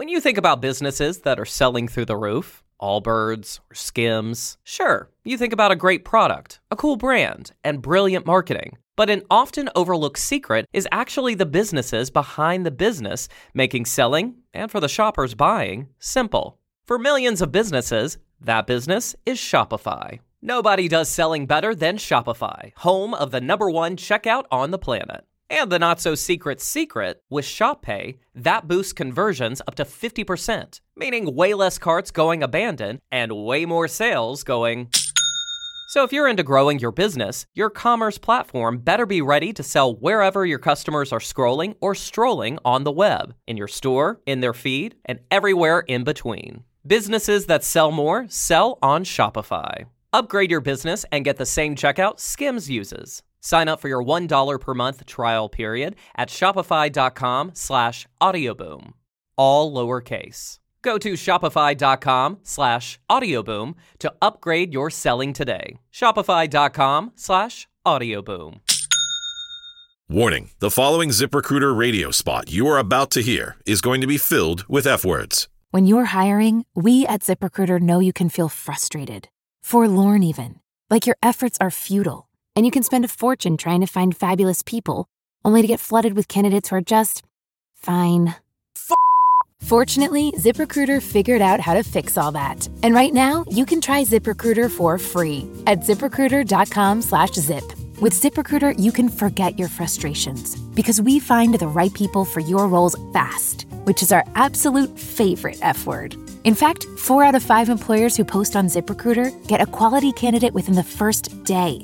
When you think about businesses that are selling through the roof, Allbirds or Skims, sure, you think about a great product, a cool brand, and brilliant marketing. But an often overlooked secret is actually the businesses behind the business, making selling, and for the shoppers buying, simple. For millions of businesses, that business is Shopify. Nobody does selling better than Shopify, home of the #1 checkout on the planet. And the not-so-secret secret, with Shop Pay, that boosts conversions up to 50%, meaning way less carts going abandoned and way more sales going... So if you're into growing your business, your commerce platform better be ready to sell wherever your customers are scrolling or strolling on the web, in your store, in their feed, and everywhere in between. Businesses that sell more sell on Shopify. Upgrade your business and get the same checkout Skims uses. Sign up for your $1 per month trial period at shopify.com/audioboom. All lowercase. Go to shopify.com/audioboom to upgrade your selling today. Shopify.com/audioboom. Warning, the following ZipRecruiter radio spot you are about to hear is going to be filled with F-words. When you're hiring, we at ZipRecruiter know you can feel frustrated, forlorn even, like your efforts are futile, and you can spend a fortune trying to find fabulous people, only to get flooded with candidates who are just fine. Fortunately, ZipRecruiter figured out how to fix all that. And right now, you can try ZipRecruiter for free at ZipRecruiter.com/zip. With ZipRecruiter, you can forget your frustrations because we find the right people for your roles fast, which is our absolute favorite F word. In fact, 4 out of 5 employers who post on ZipRecruiter get a quality candidate within the first day.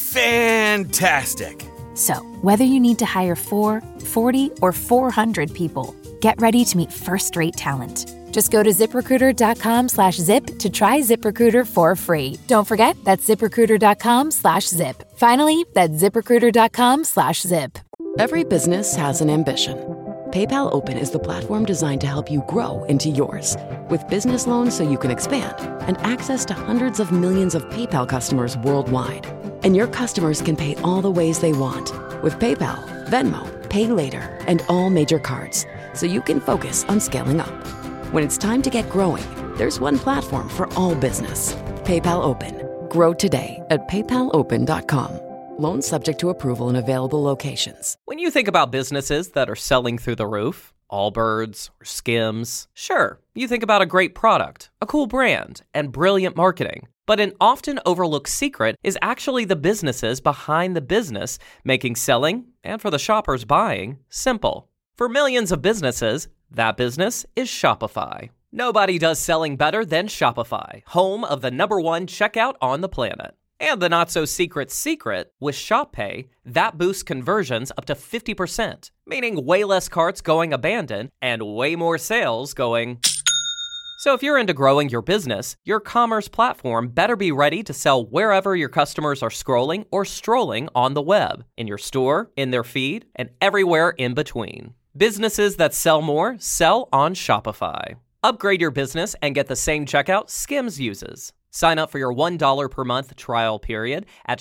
Fantastic. So, whether you need to hire 4, 40, or 400 people, get ready to meet first-rate talent. Just go to ZipRecruiter.com/zip to try ZipRecruiter for free. Don't forget, that's ZipRecruiter.com/zip. Finally, that's ZipRecruiter.com/zip. Every business has an ambition. PayPal Open is the platform designed to help you grow into yours. With business loans so you can expand and access to hundreds of millions of PayPal customers worldwide. And your customers can pay all the ways they want with PayPal, Venmo, Pay Later, and all major cards, so you can focus on scaling up. When it's time to get growing, there's one platform for all business. PayPal Open. Grow today at paypalopen.com. Loans subject to approval in available locations. When you think about businesses that are selling through the roof, Allbirds or Skims, sure, you think about a great product, a cool brand, and brilliant marketing. But an often overlooked secret is actually the businesses behind the business, making selling, and for the shoppers buying, simple. For millions of businesses, that business is Shopify. Nobody does selling better than Shopify, home of the #1 checkout on the planet. And the not-so-secret secret, with Shop Pay, that boosts conversions up to 50%, meaning way less carts going abandoned and way more sales going... So if you're into growing your business, your commerce platform better be ready to sell wherever your customers are scrolling or strolling on the web, in your store, in their feed, and everywhere in between. Businesses that sell more sell on Shopify. Upgrade your business and get the same checkout Skims uses. Sign up for your $1 per month trial period at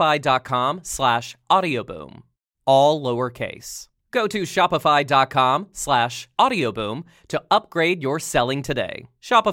shopify.com/audioboom. All lowercase. Go to shopify.com/audioboom to upgrade your selling today.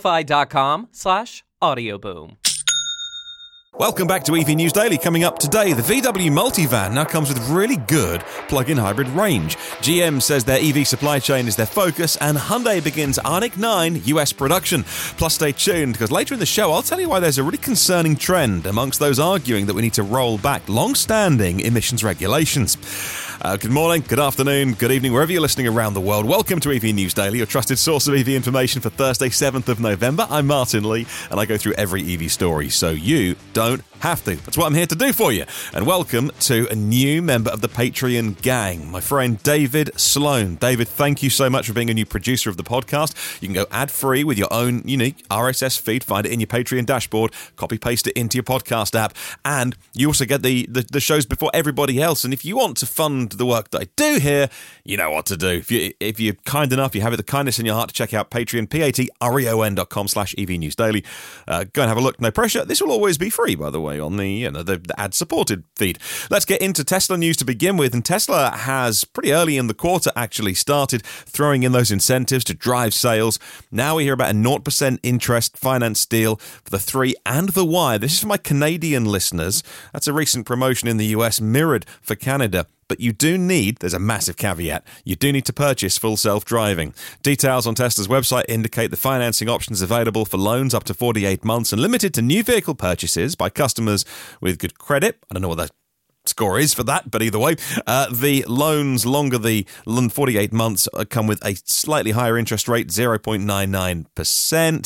Shopify.com/audioboom. Welcome back to EV News Daily. Coming up today, the VW Multivan now comes with really good plug-in hybrid range. GM says their EV supply chain is their focus, and Hyundai begins Ioniq 9 US production. Plus, stay tuned, because later in the show, I'll tell you why there's a really concerning trend amongst those arguing that we need to roll back long-standing emissions regulations. Good morning, good afternoon, good evening, wherever you're listening around the world. Welcome to EV News Daily, your trusted source of EV information for Thursday, 7th of November. I'm Martin Lee, and I go through every EV story, so you don't have to. That's what I'm here to do for you. And welcome to a new member of the Patreon gang, my friend David Sloan. David, thank you so much for being a new producer of the podcast. You can go ad-free with your own unique RSS feed, find it in your Patreon dashboard, copy-paste it into your podcast app, and you also get the shows before everybody else. And if you want to fund the work that I do here, you know what to do. If you're kind enough, you have the kindness in your heart to check out Patreon, patreon.com/EV News Daily. Go and have a look, no pressure. This will always be free, by the way. on the ad-supported feed. Let's get into Tesla news to begin with. And Tesla has pretty early in the quarter actually started throwing in those incentives to drive sales. Now we hear about a 0% interest finance deal for the 3 and the Y. This is for my Canadian listeners. That's a recent promotion in the US, mirrored for Canada. But you do need, there's a massive caveat, you do need to purchase full self-driving. Details on Tesla's website indicate the financing options available for loans up to 48 months and limited to new vehicle purchases by customers with good credit. I don't know what that score is for that, but either way, the loans longer than 48 months come with a slightly higher interest rate, 0.99%.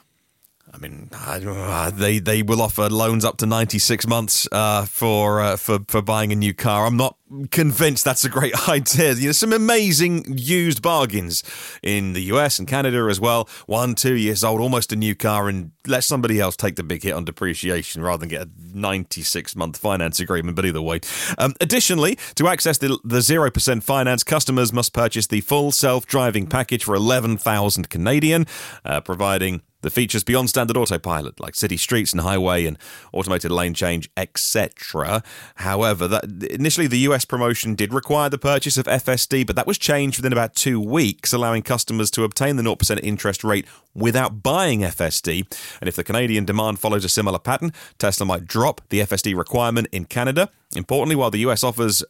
I mean, they will offer loans up to 96 months for buying a new car. I'm not convinced that's a great idea. You know, some amazing used bargains in the US and Canada as well. 1-2 years old, almost a new car, and let somebody else take the big hit on depreciation rather than get a 96-month finance agreement. But either way, additionally, to access the 0% finance, customers must purchase the full self-driving package for 11,000 Canadian, providing the features beyond standard autopilot, like city streets and highway and automated lane change, etc. However, initially the US promotion did require the purchase of FSD, but that was changed within about 2 weeks, allowing customers to obtain the 0% interest rate without buying FSD. And if the Canadian demand follows a similar pattern, Tesla might drop the FSD requirement in Canada. Importantly, while the US offers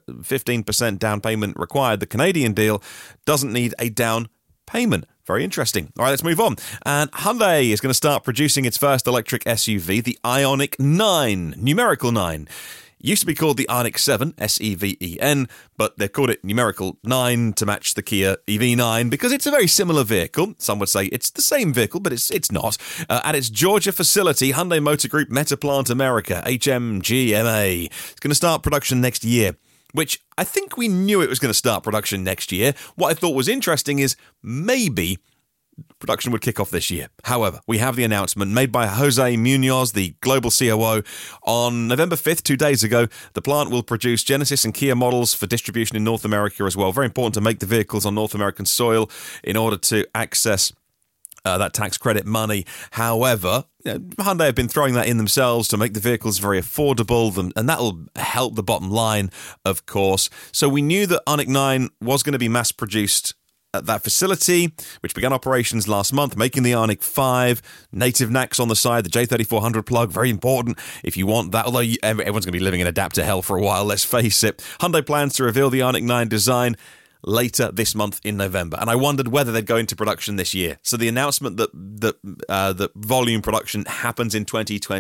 15% down payment required, the Canadian deal doesn't need a down payment. Very interesting. All right, let's move on. And Hyundai is going to start producing its first electric SUV, the Ioniq 9, numerical 9. Used to be called the Ioniq 7, S-E-V-E-N, but they've called it numerical 9 to match the Kia EV9 because it's a very similar vehicle. Some would say it's the same vehicle, but it's not. At its Georgia facility, Hyundai Motor Group Metaplant America, HMGMA, is going to start production next year, which I think we knew it was going to start production next year. What I thought was interesting is maybe production would kick off this year. However, we have the announcement made by Jose Munoz, the global COO, on November 5th, 2 days ago. The plant will produce Genesis and Kia models for distribution in North America as well. Very important to make the vehicles on North American soil in order to access that tax credit money. However, Hyundai have been throwing that in themselves to make the vehicles very affordable, and that'll help the bottom line, of course. So we knew that Ioniq 9 was going to be mass-produced at that facility, which began operations last month, making the Ioniq 5, native NACS on the side, the J3400 plug, very important if you want that, although everyone's going to be living in adapter hell for a while, let's face it. Hyundai plans to reveal the Ioniq 9 design later this month in November, and I wondered whether they'd go into production this year. So the announcement that volume production happens in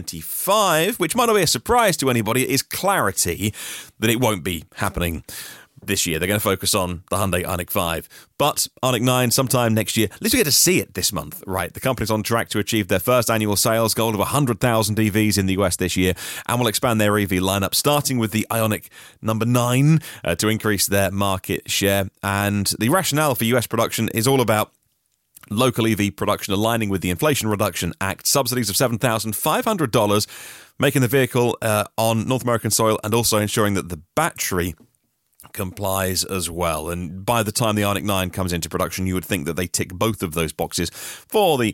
2025, which might not be a surprise to anybody, is clarity that it won't be happening this year. They're going to focus on the Hyundai Ioniq 5. But Ioniq 9 sometime next year. At least we get to see it this month, right? The company's on track to achieve their first annual sales goal of 100,000 EVs in the US this year and will expand their EV lineup, starting with the Ioniq number 9 to increase their market share. And the rationale for US production is all about local EV production aligning with the Inflation Reduction Act, subsidies of $7,500, making the vehicle on North American soil and also ensuring that the battery complies as well. And by the time the Ioniq 9 comes into production, you would think that they tick both of those boxes for the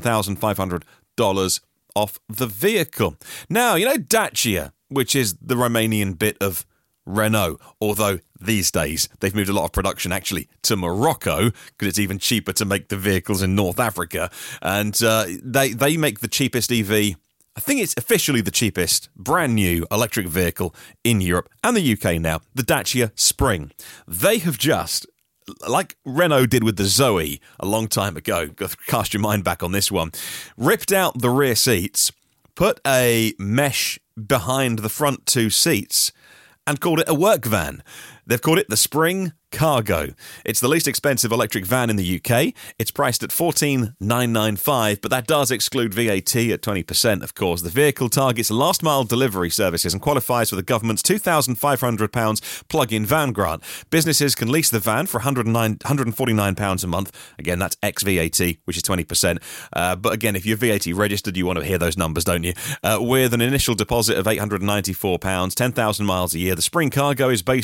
$7,500 off the vehicle. Now, you know Dacia, which is the Romanian bit of Renault, although these days they've moved a lot of production actually to Morocco because it's even cheaper to make the vehicles in North Africa, and they make the cheapest EV. I think it's officially the cheapest brand new electric vehicle in Europe and the UK now, the Dacia Spring. They have just, like Renault did with the Zoe a long time ago, cast your mind back on this one, ripped out the rear seats, put a mesh behind the front 2 seats, and called it a work van. They've called it the Spring Cargo. It's the least expensive electric van in the UK. It's priced at $14,995, but that does exclude VAT at 20%, of course. The vehicle targets last-mile delivery services and qualifies for the government's £2,500 plug-in van grant. Businesses can lease the van for £149 a month. Again, that's ex-VAT, which is 20%. But again, if you're VAT registered, you want to hear those numbers, don't you? With an initial deposit of £894, 10,000 miles a year. The Spring Cargo is based on the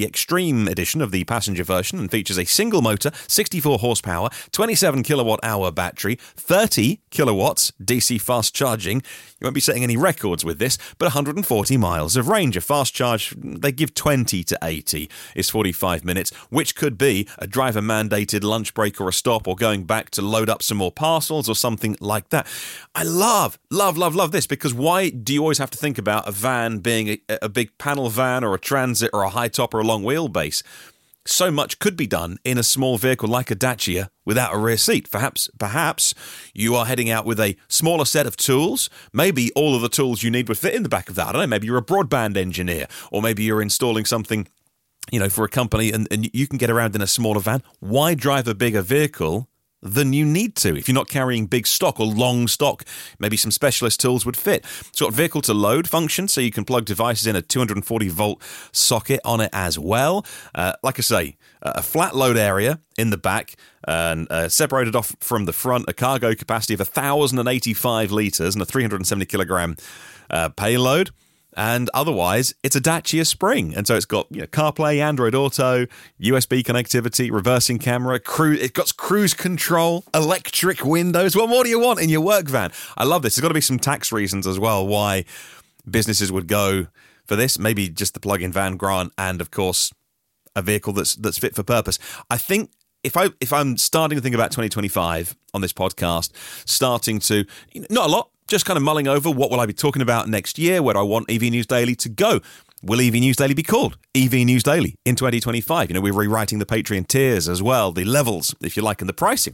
Extreme edition of the passenger version and features a single motor, 64 horsepower, 27 kilowatt-hour battery, 30 kilowatts DC fast charging. You won't be setting any records with this, but 140 miles of range. A fast charge, they give 20 to 80, is 45 minutes, which could be a driver-mandated lunch break or a stop or going back to load up some more parcels or something like that. I love this, because why do you always have to think about a van being a big panel van or a transit or a high top or a long wheelbase? So much could be done in a small vehicle like a Dacia without a rear seat. Perhaps you are heading out with a smaller set of tools. Maybe all of the tools you need would fit in the back of that. I don't know, maybe you're a broadband engineer, or maybe you're installing something, for a company and you can get around in a smaller van. Why drive a bigger vehicle than you need to? If you're not carrying big stock or long stock, maybe some specialist tools would fit. It's got vehicle to load function, so you can plug devices in a 240 volt socket on it as well. Like I say, a flat load area in the back and separated off from the front, a cargo capacity of 1,085 litres and a 370 kilogram payload. And otherwise, it's a Dacia Spring. And so it's got CarPlay, Android Auto, USB connectivity, reversing camera, it's got cruise control, electric windows. What more do you want in your work van? I love this. There's got to be some tax reasons as well why businesses would go for this. Maybe just the plug-in van grant and, of course, a vehicle that's fit for purpose. I think if I'm starting to think about 2025 on this podcast, starting to, not a lot, just kind of mulling over what will I be talking about next year, where do I want EV News Daily to go? Will EV News Daily be called EV News Daily in 2025? We're rewriting the Patreon tiers as well, the levels, if you like, and the pricing.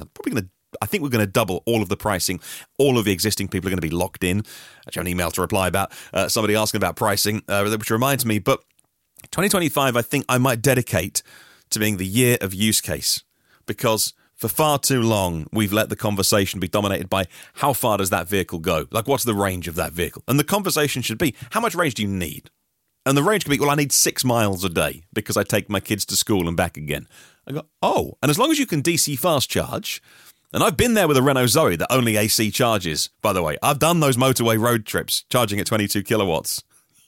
I think we're going to double all of the pricing. All of the existing people are going to be locked in. Actually, I have an email to reply about somebody asking about pricing, which reminds me, but 2025, I think I might dedicate to being the year of use case, because for far too long, we've let the conversation be dominated by how far does that vehicle go? Like, what's the range of that vehicle? And the conversation should be, how much range do you need? And the range could be, well, I need 6 miles a day because I take my kids to school and back again. I go, oh, and as long as you can DC fast charge, and I've been there with a Renault Zoe that only AC charges, by the way. I've done those motorway road trips charging at 22 kilowatts.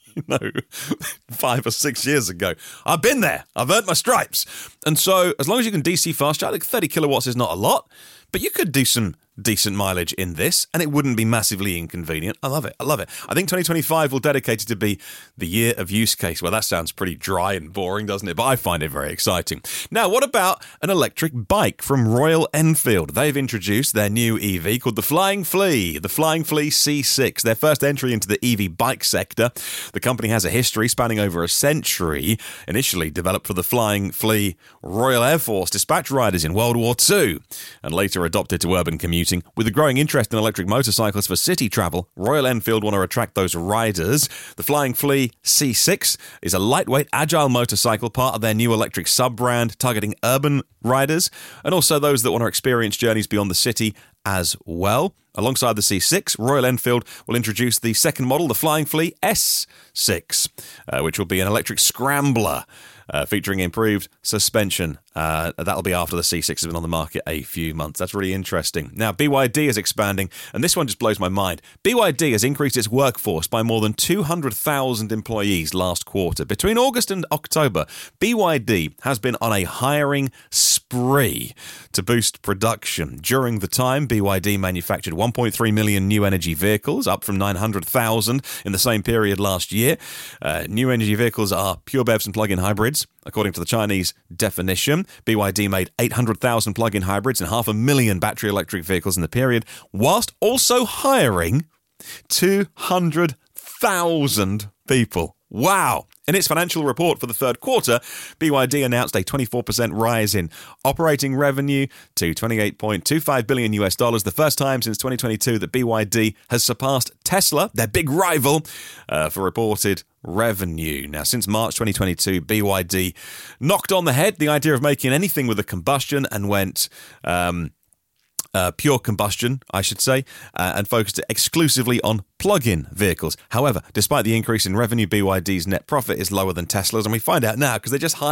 5 or 6 years ago. I've been there. I've earned my stripes. And so as long as you can DC fast charge, 30 kilowatts is not a lot, but you could do some decent mileage in this and it wouldn't be massively inconvenient. I love it. I think 2025 will dedicate it to be the year of use case. Well, that sounds pretty dry and boring, doesn't it? But I find it very exciting. Now, what about an electric bike from Royal Enfield? They've introduced their new EV called the Flying Flea C6, their first entry into the EV bike sector. The company has a history spanning over a century, initially developed for the Flying Flea Royal Air Force dispatch riders in World War II, and later adopted to urban commuting. With a growing interest in electric motorcycles for city travel, Royal Enfield want to attract those riders. The Flying Flea C6 is a lightweight, agile motorcycle, part of their new electric sub-brand targeting urban riders and also those that want to experience journeys beyond the city as well. Alongside the C6, Royal Enfield will introduce the second model, the Flying Flea S6, which will be an electric scrambler featuring improved suspension. That'll be after the C6 has been on the market a few months. That's really interesting. Now, BYD is expanding, and this one just blows my mind. BYD has increased its workforce by more than 200,000 employees last quarter. Between August and October, BYD has been on a hiring spree to boost production. During the time, BYD manufactured 1.3 million new energy vehicles, up from 900,000 in the same period last year. New energy vehicles are pure BEVs and plug-in hybrids, according to the Chinese definition. BYD made 800,000 plug-in hybrids and 500,000 battery electric vehicles in the period, whilst also hiring 200,000 people. Wow! In its financial report for the third quarter, BYD announced a 24% rise in operating revenue to $28.25 billion, the first time since 2022 that BYD has surpassed Tesla, their big rival, for reported revenue. Now, since March 2022, BYD knocked on the head the idea of making anything with a combustion and went pure combustion, I should say, and focused exclusively on plug-in vehicles. However, despite the increase in revenue, BYD's net profit is lower than Tesla's, and we find out now because they just hired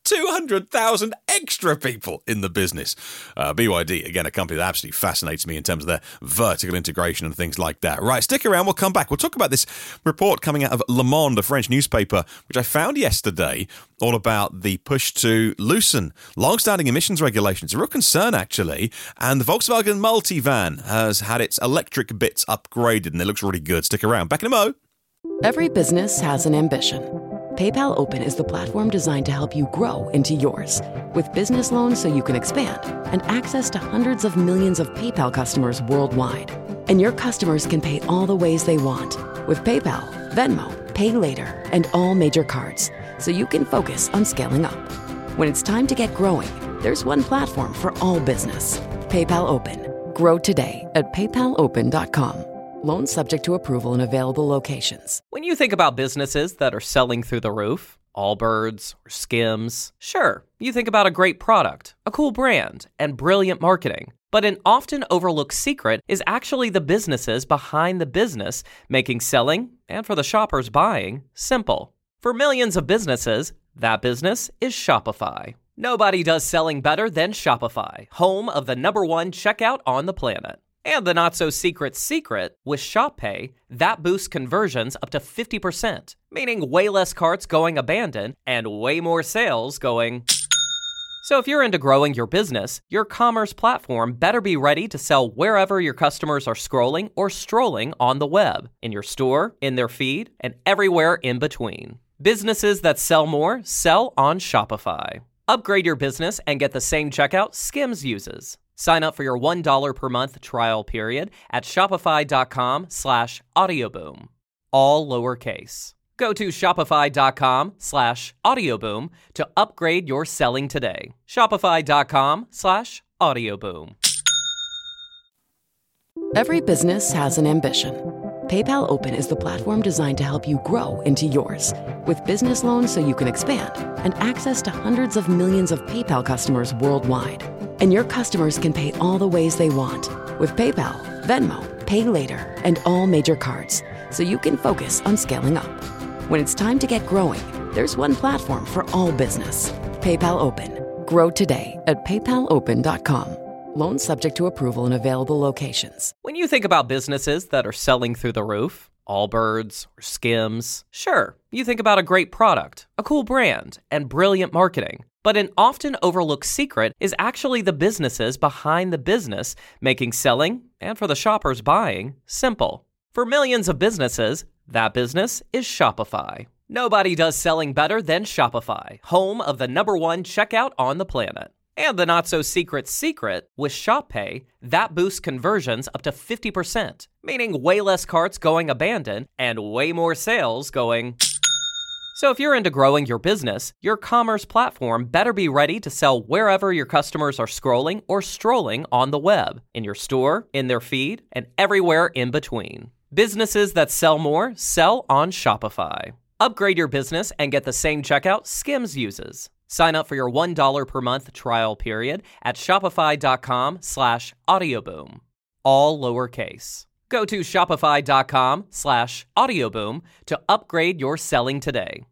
200,000 extra people in the business. BYD, again, a company that absolutely fascinates me in terms of their vertical integration and things like that. Right, stick around. We'll come back. We'll talk about this report coming out of Le Monde, a French newspaper, which I found yesterday, all about the push to loosen long-standing emissions regulations. A real concern, actually. And the Volkswagen Multivan has had its electric bits upgraded, and it looks really good. Stick around. Back in a mo. Every business has an ambition. PayPal Open is the platform designed to help you grow into yours. With business loans so you can expand and access to hundreds of millions of PayPal customers worldwide. And your customers can pay all the ways they want with PayPal, Venmo, Pay Later, and all major cards, so you can focus on scaling up. When it's time to get growing, there's one platform for all business. PayPal Open. Grow today at paypalopen.com. Loans subject to approval in available locations. When you think about businesses that are selling through the roof, Allbirds or Skims, sure, you think about a great product, a cool brand, and brilliant marketing. But an often overlooked secret is actually the businesses behind the business making selling, and for the shoppers buying, simple. For millions of businesses, that business is Shopify. Nobody does selling better than Shopify, home of the #1 checkout on the planet. And the not-so-secret secret, with Shop Pay, that boosts conversions up to 50%, meaning way less carts going abandoned and way more sales going... So if you're into growing your business, your commerce platform better be ready to sell wherever your customers are scrolling or strolling on the web, in your store, in their feed, and everywhere in between. Businesses that sell more sell on Shopify. Upgrade your business and get the same checkout Skims uses. Sign up for your $1 per month trial period at shopify.com/audioboom. All lowercase. Go to shopify.com/audioboom to upgrade your selling today. Shopify.com/audioboom. Every business has an ambition. PayPal Open is the platform designed to help you grow into yours. With business loans so you can expand and access to hundreds of millions of PayPal customers worldwide. And your customers can pay all the ways they want with PayPal, Venmo, Pay Later, and all major cards, so you can focus on scaling up. When it's time to get growing, there's one platform for all business. PayPal Open. Grow today at paypalopen.com. Loans subject to approval in available locations. When you think about businesses that are selling through the roof, Allbirds or Skims, sure, you think about a great product, a cool brand, and brilliant marketing. But an often overlooked secret is actually the businesses behind the business making selling, and for the shoppers buying, simple. For millions of businesses, that business is Shopify. Nobody does selling better than Shopify, home of the #1 checkout on the planet. And the not-so-secret secret, with Shop Pay, that boosts conversions up to 50%, meaning way less carts going abandoned and way more sales going... So if you're into growing your business, your commerce platform better be ready to sell wherever your customers are scrolling or strolling on the web, in your store, in their feed, and everywhere in between. Businesses that sell more sell on Shopify. Upgrade your business and get the same checkout Skims uses. Sign up for your $1 per month trial period at shopify.com/audioboom. All lowercase. Go to shopify.com/audioboom to upgrade your selling today.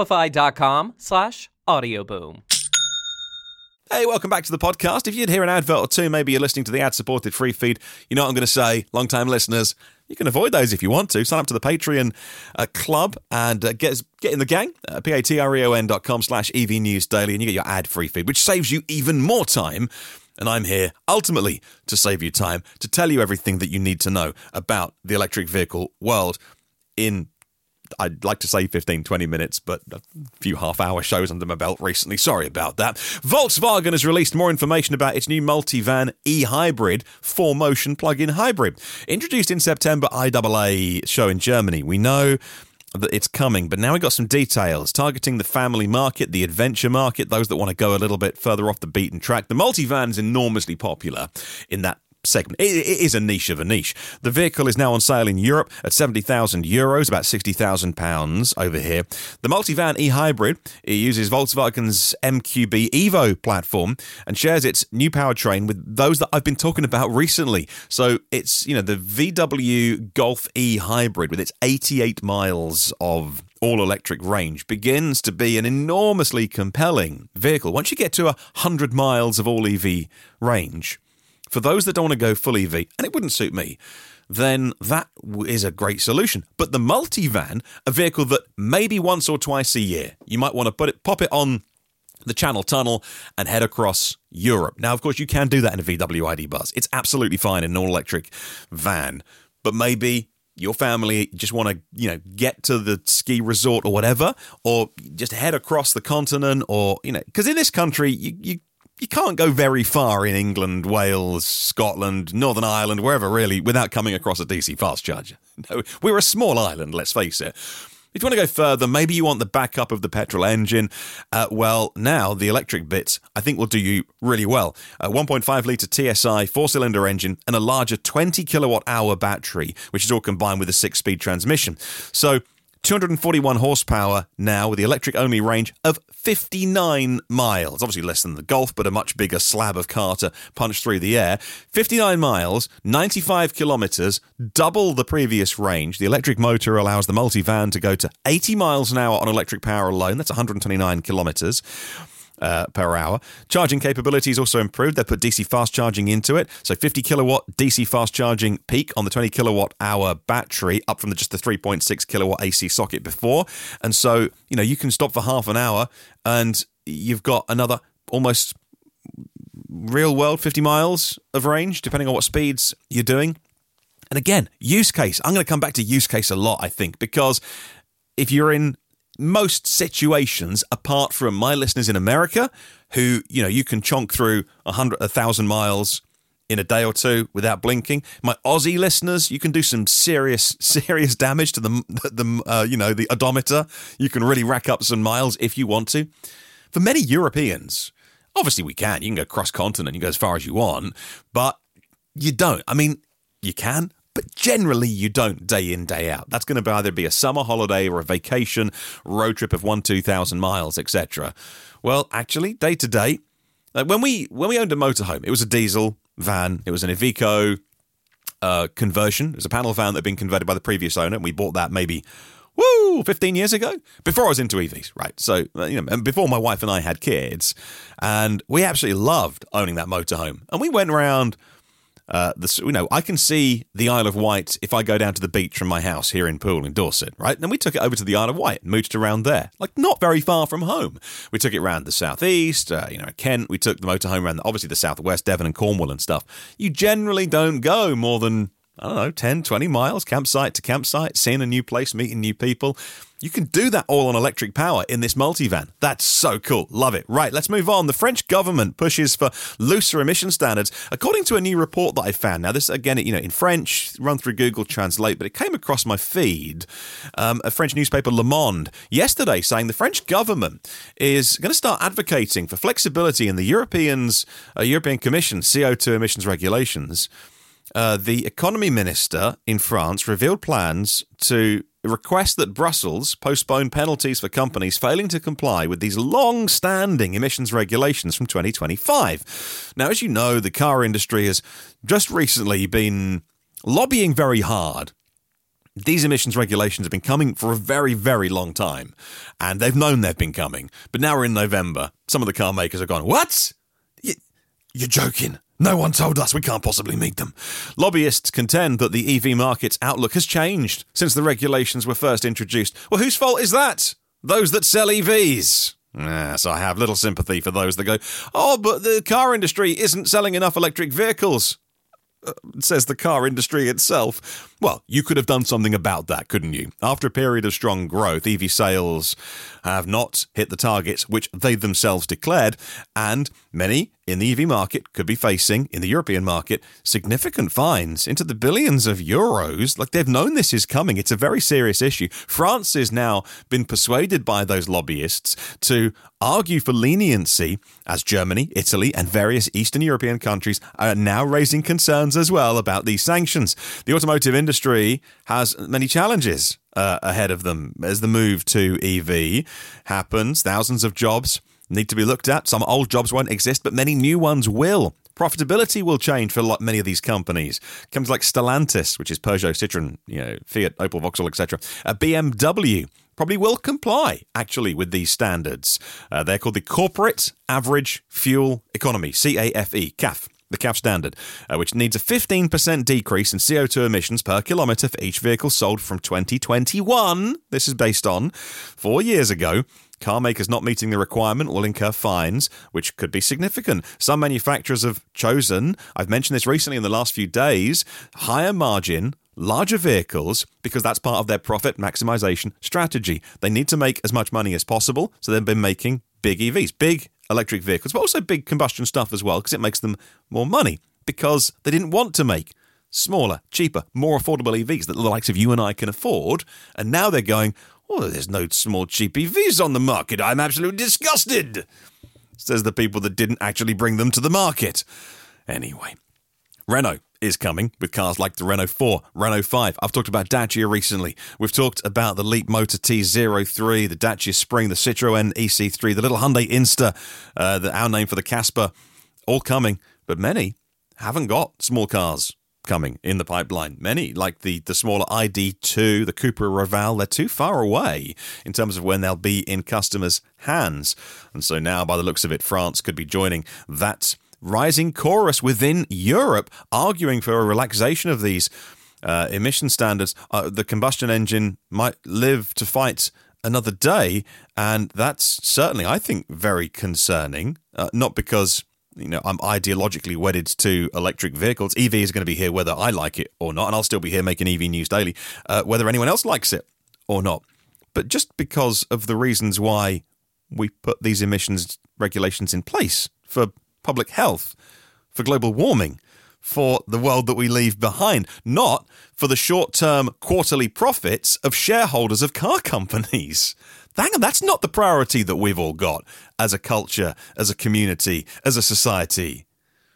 Shopify.com/audioboom. Hey, welcome back to the podcast. If you'd hear an advert or two, maybe you're listening to the ad-supported free feed, you know what I'm going to say, long-time listeners, you can avoid those if you want to. Sign up to the Patreon club and get in the gang, patreon.com/EV News Daily, and you get your ad-free feed, which saves you even more time. And I'm here, ultimately, to save you time, to tell you everything that you need to know about the electric vehicle world in, I'd like to say 15, 20 minutes, but a few half-hour shows under my belt recently. Sorry about that. Volkswagen has released more information about its new Multivan e-hybrid 4Motion plug-in hybrid. Introduced in September IAA show in Germany. We know that it's coming, but now we've got some details targeting the family market, the adventure market, those that want to go a little bit further off the beaten track. The Multivan is enormously popular in that segment. It is a niche of a niche. The vehicle is now on sale in Europe at €70,000, about £60,000 over here. The Multivan e-hybrid, it uses Volkswagen's MQB Evo platform and shares its new powertrain with those that I've been talking about recently. So it's, the VW Golf e-hybrid with its 88 miles of all-electric range begins to be an enormously compelling vehicle. Once you get to 100 miles of all-EV range, for those that don't want to go full EV, and it wouldn't suit me, then that is a great solution. But the multivan, a vehicle that maybe once or twice a year, you might want to pop it on the Channel Tunnel and head across Europe. Now, of course, you can do that in a VW ID Buzz. It's absolutely fine in an all-electric van. But maybe your family just want to, get to the ski resort or whatever, or just head across the continent, or, because in this country, you can't go very far in England, Wales, Scotland, Northern Ireland, wherever really, without coming across a DC fast charger. No, we're a small island, let's face it. If you want to go further, maybe you want the backup of the petrol engine. Well, now the electric bits, I think, will do you really well. 1.5-litre TSI, 4-cylinder engine, and a larger 20 kilowatt-hour battery, which is all combined with a 6-speed transmission. So 241 horsepower now with the electric-only range of 59 miles. Obviously less than the Golf, but a much bigger slab of car to punch through the air. 59 miles, 95 kilometres, double the previous range. The electric motor allows the multivan to go to 80 miles an hour on electric power alone. That's 129 kilometres. Per hour. Charging capability is also improved. They've put DC fast charging into it. So 50 kilowatt DC fast charging peak on the 20 kilowatt hour battery, up from just the 3.6 kilowatt AC socket before. And so, you can stop for half an hour and you've got another almost real world 50 miles of range, depending on what speeds you're doing. And again, use case. I'm going to come back to use case a lot, I think, because if you're in most situations, apart from my listeners in America, who, you can chonk through 1,000 miles in a day or two without blinking. My Aussie listeners, you can do some serious damage to the odometer. You can really rack up some miles if you want to. For many Europeans, obviously you can go cross-continent, you can go as far as you want, but you don't. I mean, you can, but generally you don't day in, day out. That's going to either be a summer holiday or a vacation, road trip of 1,000-2,000 miles, etc. Well, actually, day to day, when we owned a motorhome, it was a diesel van. It was an Iveco conversion. It was a panel van that had been converted by the previous owner, and we bought that maybe 15 years ago, before I was into EVs, right? So, and before my wife and I had kids, and we absolutely loved owning that motorhome. And we went around. I can see the Isle of Wight if I go down to the beach from my house here in Poole in Dorset, right? And we took it over to the Isle of Wight and mooched around there, like not very far from home. We took it around the southeast, Kent. We took the motorhome around, obviously, the southwest, Devon and Cornwall and stuff. You generally don't go more than, 10, 20 miles, campsite to campsite, seeing a new place, meeting new people. You can do that all on electric power in this multivan. That's so cool. Love it. Right, let's move on. The French government pushes for looser emission standards, according to a new report that I found. Now, this, again, in French, run through Google Translate, but it came across my feed. A French newspaper, Le Monde, yesterday saying the French government is going to start advocating for flexibility in the European Commission CO2 emissions regulations. The economy minister in France revealed plans to request that Brussels postpone penalties for companies failing to comply with these long-standing emissions regulations from 2025. Now, as you know, the car industry has just recently been lobbying very hard. These emissions regulations have been coming for a very, very long time, and they've known they've been coming. But now we're in November. Some of the car makers have gone, "What? You're joking. No one told us, we can't possibly meet them." Lobbyists contend that the EV market's outlook has changed since the regulations were first introduced. Well, whose fault is that? Those that sell EVs. So I have little sympathy for those that go, "Oh, but the car industry isn't selling enough electric vehicles," says the car industry itself. Well, you could have done something about that, couldn't you? After a period of strong growth, EV sales have not hit the targets which they themselves declared, and many in the EV market could be facing, in the European market, significant fines into the billions of euros. Like, they've known this is coming. It's a very serious issue. France has now been persuaded by those lobbyists to argue for leniency, as Germany, Italy, and various Eastern European countries are now raising concerns as well about these sanctions. The automotive industry has many challenges ahead of them as the move to EV happens. Thousands of jobs need to be looked at. Some old jobs won't exist, but many new ones will. Profitability will change for many of these companies. Companies like Stellantis, which is Peugeot, Citroën, Fiat, Opel, Vauxhall, etc. BMW, probably will comply, actually, with these standards. They're called the Corporate Average Fuel Economy, CAFE, the CAF standard, which needs a 15% decrease in CO2 emissions per kilometre for each vehicle sold from 2021. This is based on 4 years ago. Car makers not meeting the requirement will incur fines, which could be significant. Some manufacturers have chosen, I've mentioned this recently in the last few days, higher margin, larger vehicles, because that's part of their profit maximisation strategy. They need to make as much money as possible, so they've been making big EVs, big electric vehicles, but also big combustion stuff as well, because it makes them more money, because they didn't want to make smaller, cheaper, more affordable EVs that the likes of you and I can afford, and now they're going, oh, there's no small, cheap EVs on the market. I'm absolutely disgusted, says the people that didn't actually bring them to the market. Anyway, Renault is coming with cars like the Renault 4, Renault 5. I've talked about Dacia recently. We've talked about the Leapmotor T03, the Dacia Spring, the Citroën EC3, the little Hyundai Insta, our name for the Casper, all coming. But many haven't got small cars coming in the pipeline. Many, like the smaller ID2, the Cupra Raval, they're too far away in terms of when they'll be in customers' hands. And so now, by the looks of it, France could be joining that rising chorus within Europe, arguing for a relaxation of these emission standards. The combustion engine might live to fight another day, and that's certainly, I think, very concerning. Not because I'm ideologically wedded to electric vehicles. EV is going to be here whether I like it or not, and I'll still be here making EV News Daily, whether anyone else likes it or not. But just because of the reasons why we put these emissions regulations in place for public health, for global warming, for the world that we leave behind, not for the short-term quarterly profits of shareholders of car companies. That's not the priority that we've all got as a culture, as a community, as a society.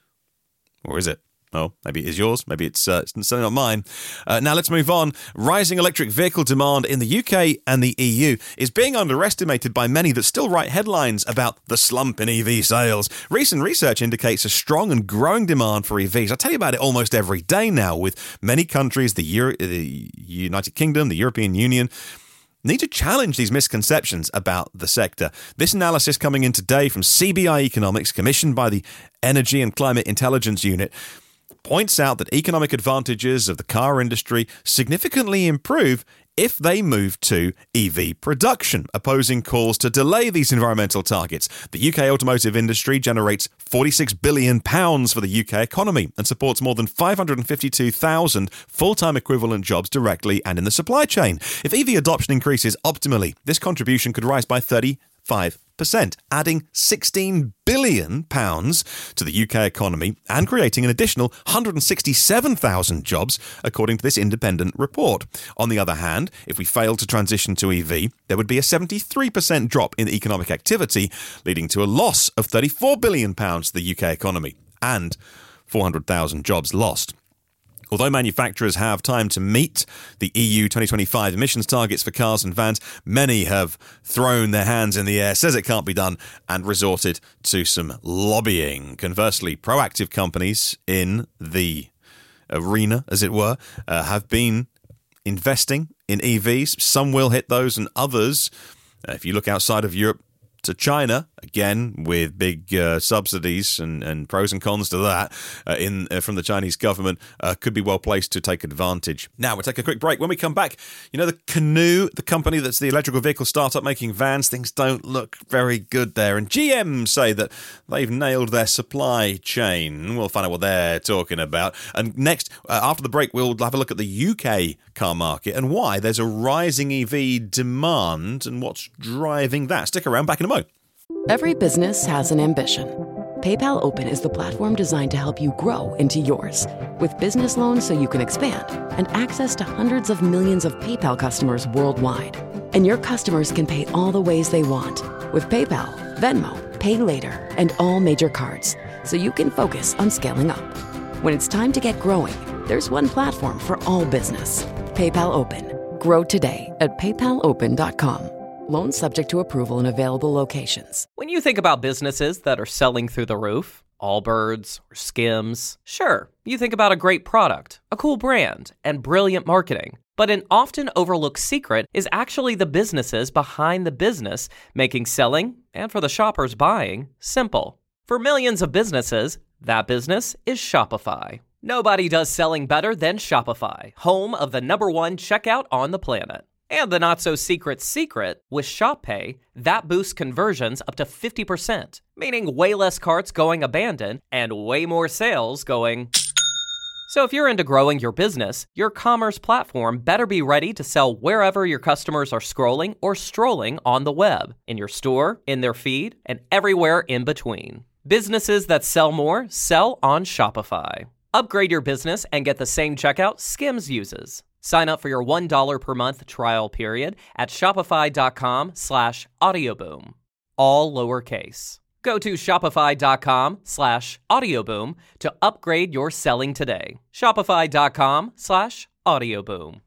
Or is it? Oh, maybe it is yours. Maybe it's certainly not mine. Now let's move on. Rising electric vehicle demand in the UK and the EU is being underestimated by many that still write headlines about the slump in EV sales. Recent research indicates a strong and growing demand for EVs. I tell you about it almost every day now, with many countries, the United Kingdom, the European Union, need to challenge these misconceptions about the sector. This analysis coming in today from CBI Economics, commissioned by the Energy and Climate Intelligence Unit, points out that economic advantages of the car industry significantly improve if they move to EV production, opposing calls to delay these environmental targets. The UK automotive industry generates £46 billion for the UK economy and supports more than 552,000 full-time equivalent jobs directly and in the supply chain. If EV adoption increases optimally, this contribution could rise by 35%, adding £16 billion to the UK economy and creating an additional 167,000 jobs, according to this independent report. On the other hand, if we fail to transition to EV, there would be a 73% drop in economic activity, leading to a loss of £34 billion to the UK economy and 400,000 jobs lost. Although manufacturers have time to meet the EU 2025 emissions targets for cars and vans, many have thrown their hands in the air, says it can't be done, and resorted to some lobbying. Conversely, proactive companies in the arena, as it were, have been investing in EVs. Some will hit those and others, if you look outside of Europe, to China, again, with big subsidies and pros and cons to that from the Chinese government, could be well placed to take advantage. Now, we'll take a quick break. When we come back, the Canoo, the company that's the electrical vehicle startup making vans, things don't look very good there. And GM say that they've nailed their supply chain. We'll find out what they're talking about. And next, after the break, we'll have a look at the UK car market and why there's a rising EV demand and what's driving that. Stick around, back in a mo. Every business has an ambition. PayPal Open is the platform designed to help you grow into yours. With business loans so you can expand and access to hundreds of millions of PayPal customers worldwide. And your customers can pay all the ways they want with PayPal, Venmo, Pay Later, and all major cards, so you can focus on scaling up. When it's time to get growing, there's one platform for all business. PayPal Open. Grow today at paypalopen.com. Loans subject to approval in available locations. When you think about businesses that are selling through the roof, Allbirds or Skims, sure, you think about a great product, a cool brand, and brilliant marketing. But an often overlooked secret is actually the businesses behind the business, making selling, and for the shoppers buying, simple. For millions of businesses, that business is Shopify. Nobody does selling better than Shopify, home of the #1 checkout on the planet. And the not-so-secret secret, with Shop Pay, that boosts conversions up to 50%, meaning way less carts going abandoned and way more sales going... So if you're into growing your business, your commerce platform better be ready to sell wherever your customers are scrolling or strolling on the web, in your store, in their feed, and everywhere in between. Businesses that sell more sell on Shopify. Upgrade your business and get the same checkout Skims uses. Sign up for your $1 per month trial period at shopify.com/audioboom. All lowercase. Go to shopify.com/audioboom to upgrade your selling today. Shopify.com/audioboom.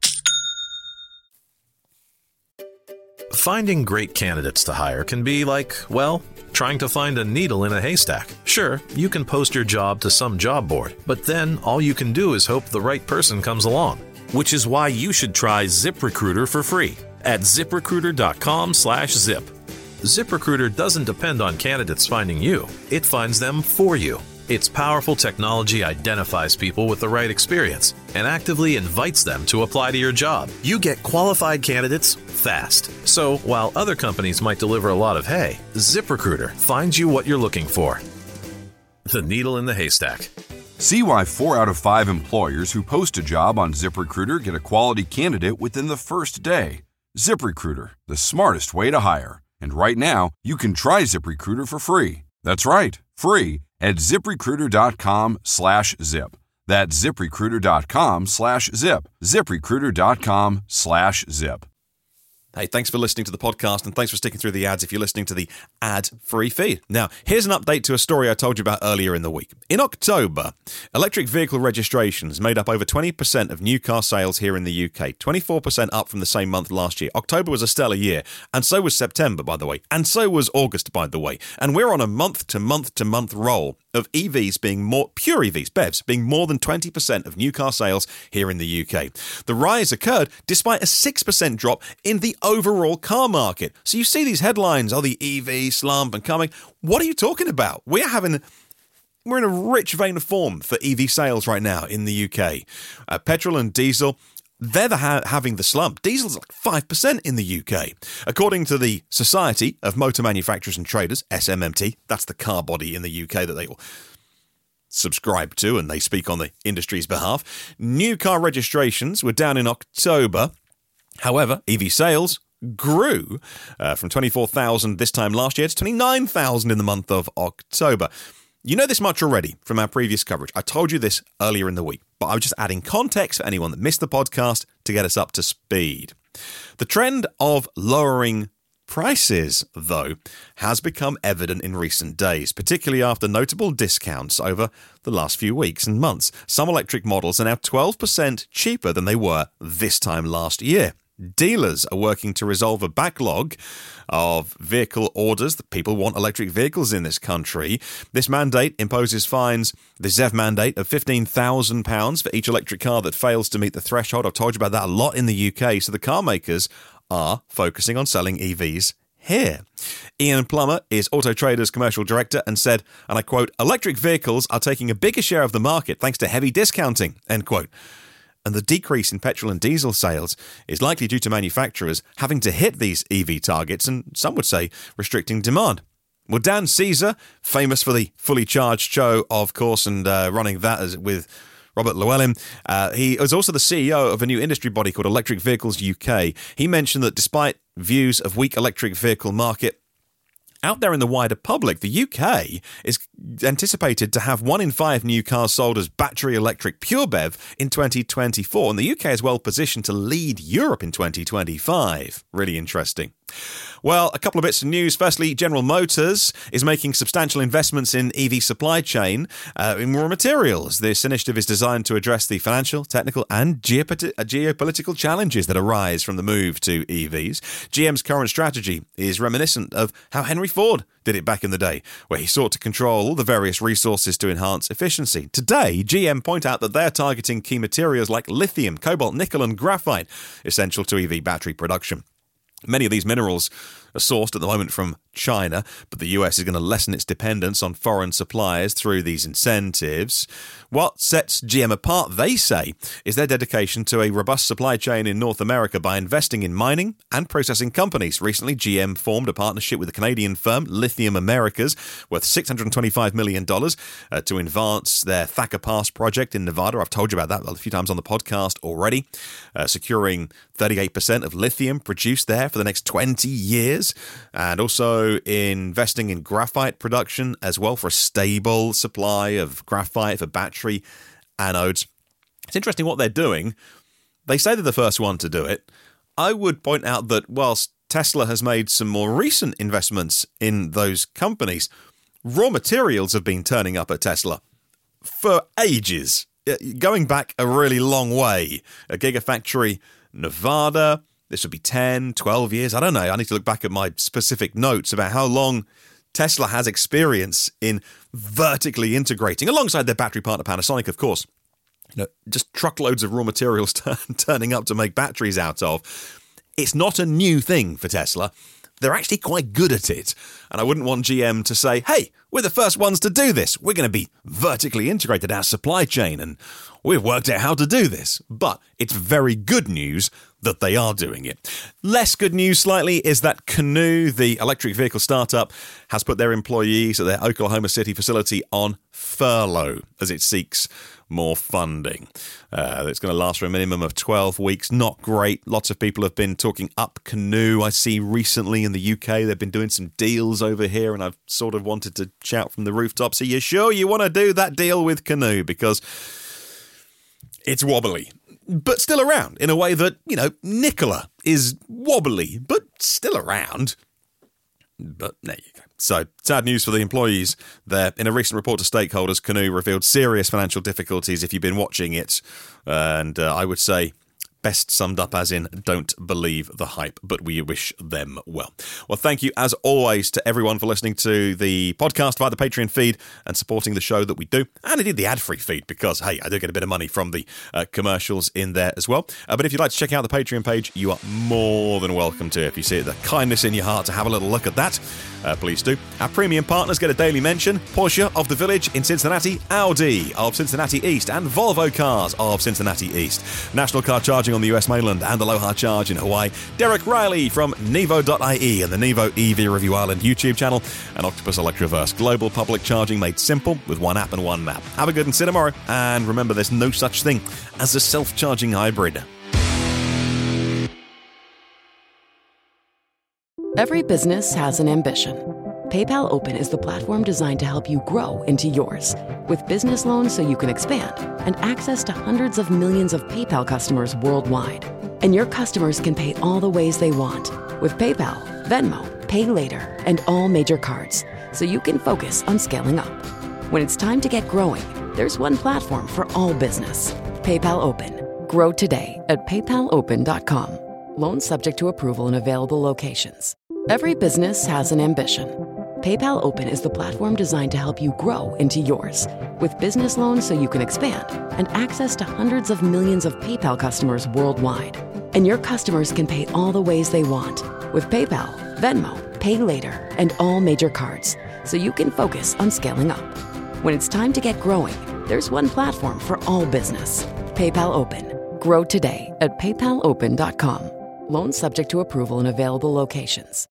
Finding great candidates to hire can be like, well, trying to find a needle in a haystack. Sure, you can post your job to some job board, but then all you can do is hope the right person comes along. Which is why you should try ZipRecruiter for free at ZipRecruiter.com/zip. ZipRecruiter doesn't depend on candidates finding you. It finds them for you. Its powerful technology identifies people with the right experience and actively invites them to apply to your job. You get qualified candidates fast. So while other companies might deliver a lot of hay, ZipRecruiter finds you what you're looking for. The needle in the haystack. See why 4 out of 5 employers who post a job on ZipRecruiter get a quality candidate within the first day. ZipRecruiter, the smartest way to hire. And right now, you can try ZipRecruiter for free. That's right, free at ZipRecruiter.com/zip. That's ZipRecruiter.com/zip. ZipRecruiter.com/zip. Hey, thanks for listening to the podcast, and thanks for sticking through the ads if you're listening to the ad-free feed. Now, here's an update to a story I told you about earlier in the week. In October, electric vehicle registrations made up over 20% of new car sales here in the UK, 24% up from the same month last year. October was a stellar year, and so was September, by the way, and so was August, by the way. And we're on a month-to-month-to-month roll of EVs being more, pure EVs, BEVs, being more than 20% of new car sales here in the UK. The rise occurred despite a 6% drop in the overall car market. So you see these headlines, the EV slump and coming. What are you talking about? We're in a rich vein of form for EV sales right now in the UK. Petrol and diesel, they're having the slump. Diesel's like 5% in the UK. According to the Society of Motor Manufacturers and Traders, SMMT, that's the car body in the UK that they all subscribe to, and they speak on the industry's behalf. New car registrations were down in October. However, EV sales grew from 24,000 this time last year to 29,000 in the month of October. You know this much already from our previous coverage. I told you this earlier in the week, but I was just adding context for anyone that missed the podcast to get us up to speed. The trend of lowering prices, though, has become evident in recent days, particularly after notable discounts over the last few weeks and months. Some electric models are now 12% cheaper than they were this time last year. Dealers are working to resolve a backlog of vehicle orders. People want electric vehicles in this country. This mandate imposes fines, the ZEV mandate, of £15,000 for each electric car that fails to meet the threshold. I've told you about that a lot in the UK, so the car makers are focusing on selling EVs here. Ian Plummer is Auto Trader's commercial director and said, and I quote, "Electric vehicles are taking a bigger share of the market thanks to heavy discounting," end quote. And the decrease in petrol and diesel sales is likely due to manufacturers having to hit these EV targets and, some would say, restricting demand. Well, Dan Caesar, famous for the Fully Charged show, of course, and running that with Robert Llewellyn, he is also the CEO of a new industry body called Electric Vehicles UK. He mentioned that despite views of weak electric vehicle market, out there in the wider public, the UK is anticipated to have 1 in 5 new cars sold as battery electric pure BEV in 2024, and the UK is well positioned to lead Europe in 2025. Really interesting. Well, a couple of bits of news. Firstly, General Motors is making substantial investments in EV supply chain in raw materials. This initiative is designed to address the financial, technical and geopolitical challenges that arise from the move to EVs. GM's current strategy is reminiscent of how Henry Ford did it back in the day, where he sought to control all the various resources to enhance efficiency. Today, GM point out that they're targeting key materials like lithium, cobalt, nickel and graphite, essential to EV battery production. Many of these minerals are sourced at the moment from China, but the US is going to lessen its dependence on foreign suppliers through these incentives. What sets GM apart, they say, is their dedication to a robust supply chain in North America by investing in mining and processing companies. Recently, GM formed a partnership with the Canadian firm Lithium Americas worth $625 million to advance their Thacker Pass project in Nevada. I've told you about that a few times on the podcast already, securing 38% of lithium produced there for the next 20 years, and also investing in graphite production as well for a stable supply of graphite for battery anodes. It's interesting what they're doing. They say they're the first one to do it. I would point out that whilst Tesla has made some more recent investments in those companies, raw materials have been turning up at Tesla for ages, going back a really long way. A Gigafactory Nevada, this would be 10, 12 years. I don't know. I need to look back at my specific notes about how long Tesla has experience in vertically integrating, alongside their battery partner Panasonic, of course. Just truckloads of raw materials turning up to make batteries out of. It's not a new thing for Tesla. They're actually quite good at it. And I wouldn't want GM to say, hey, we're the first ones to do this. We're going to be vertically integrated our supply chain and we've worked out how to do this. But it's very good news that they are doing it. Less good news slightly is that Canoo, the electric vehicle startup, has put their employees at their Oklahoma City facility on furlough as it seeks more funding. It's going to last for a minimum of 12 weeks. Not great. Lots of people have been talking up Canoo. I see recently in the UK they've been doing some deals over here, and I've sort of wanted to shout from the rooftops, are you sure you want to do that deal with Canoo? Because it's wobbly, but still around in a way that, Nikola is wobbly, but still around. But there you go. So, sad news for the employees there. In a recent report to stakeholders, Canoo revealed serious financial difficulties if you've been watching it. And I would say best summed up as in, don't believe the hype, but we wish them well. Well, thank you, as always, to everyone for listening to the podcast via the Patreon feed and supporting the show that we do. And indeed the ad-free feed, because, hey, I do get a bit of money from the commercials in there as well. But if you'd like to check out the Patreon page, you are more than welcome to. If you see the kindness in your heart to have a little look at that, please do. Our premium partners get a daily mention: Porsche of the Village in Cincinnati, Audi of Cincinnati East, and Volvo Cars of Cincinnati East. National Car Charging on the US mainland and Aloha Charge in Hawaii. Derek Riley from Nevo.ie and the Nevo EV Review Island YouTube channel. And Octopus Electroverse, global public charging made simple with one app and one map. Have a good and see you tomorrow. And remember, there's no such thing as a self-charging hybrid. Every business has an ambition. PayPal Open is the platform designed to help you grow into yours. With business loans so you can expand and access to hundreds of millions of PayPal customers worldwide. And your customers can pay all the ways they want with PayPal, Venmo, Pay Later, and all major cards, so you can focus on scaling up. When it's time to get growing, there's one platform for all business. PayPal Open. Grow today at paypalopen.com. Loans subject to approval in available locations. Every business has an ambition. PayPal Open is the platform designed to help you grow into yours. With business loans so you can expand and access to hundreds of millions of PayPal customers worldwide. And your customers can pay all the ways they want with PayPal, Venmo, Pay Later, and all major cards, so you can focus on scaling up. When it's time to get growing, there's one platform for all business. PayPal Open. Grow today at paypalopen.com. Loans subject to approval in available locations.